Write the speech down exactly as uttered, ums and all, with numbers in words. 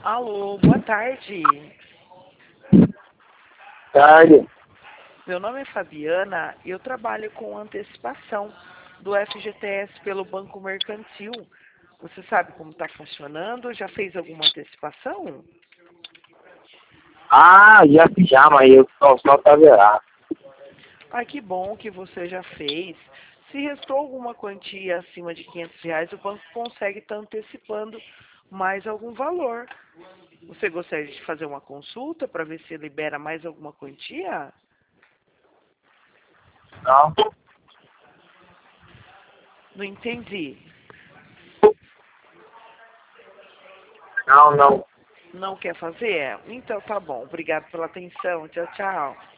Alô, boa tarde. Tarde. Meu nome é Fabiana e eu trabalho com antecipação do F G T S pelo Banco Mercantil. Você sabe como está funcionando? Já fez alguma antecipação? Ah, já fiz já, mas eu só, só tá verá. Ah, que bom que você já fez. Se restou alguma quantia acima de quinhentos reais, o banco consegue estar antecipando mais algum valor. Você gostaria de fazer uma consulta para ver se libera mais alguma quantia? Não, Não entendi. não, não. Não quer fazer? Então tá bom. Obrigado pela atenção. Tchau, tchau.